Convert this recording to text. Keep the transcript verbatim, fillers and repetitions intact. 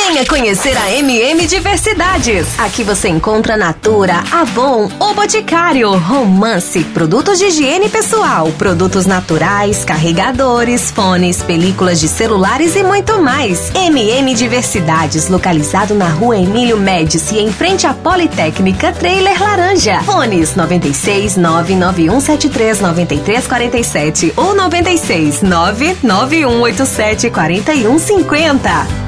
Venha conhecer a M M Diversidades. Aqui você encontra Natura, Avon, O Boticário, Romance, produtos de higiene pessoal, produtos naturais, carregadores, fones, películas de celulares e muito mais. M M Diversidades, localizado na rua Emílio Médici, em frente à Politécnica Trailer Laranja. Fones noventa e seis, nove nove um sete três, nove três quatro sete ou noventa e seis, nove nove um oito sete, quatro um cinco zero.